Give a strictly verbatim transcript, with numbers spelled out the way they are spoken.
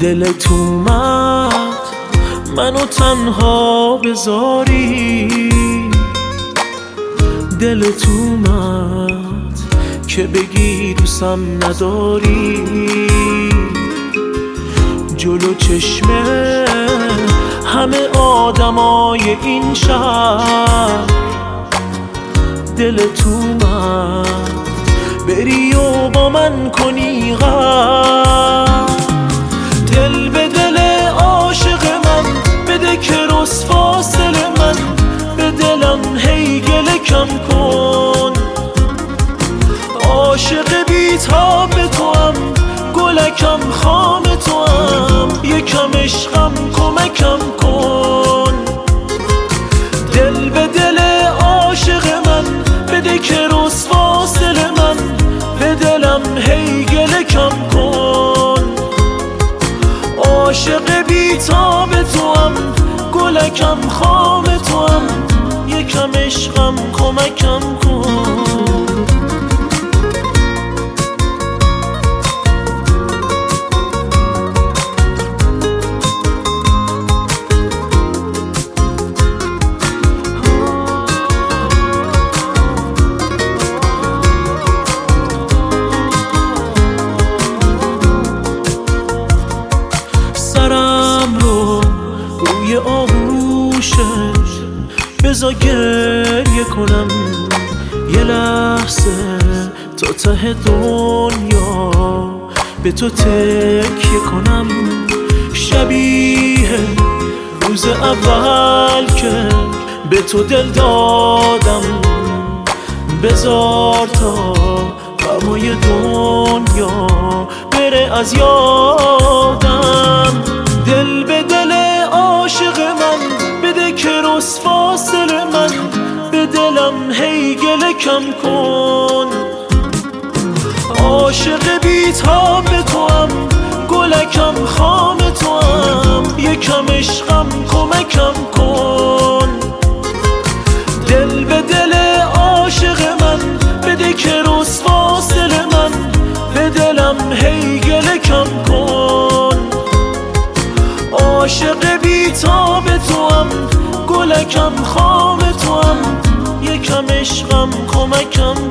دلت اومد منو تنها بذاری، دلت اومد که بگی دوستم نداری. جلو چشمه همه آدمای این شهر دلت اومد بری و با من کنی غم. دل به دل عاشق من بده که رس فاصل من، به دلم هی گله کم کن. عاشق بی‌تاب توام، گلکم خام توام، یکم عشقم کمکم کن. دل به دل عاشق من بده که رس فاصل من، به دلم هی گله کم کن. عاشق بی‌تاب توام، گلکم خام توام، یکم عشقم کمکم کن. سرم رو روی آغوشت بذار گریه کنم، یه لحظه تا ته دنیا به تو تکیه کنم. شبیه روز اول که به تو دل دادم، بذار تا غمای دنیا بره از یادم. دل به دل عاشق من بده که رس فاصل من، به دلم هی گله کم کن. عاشق بی‌تاب توام، گلکم خام توام، یکم عشقم کمکم کن. دل به دل عاشق من بده که رس فاصل من، به دلم هی گله کم کن. عاشق بی‌تاب توام، گلکم خام توام، یکم عشقم کمکم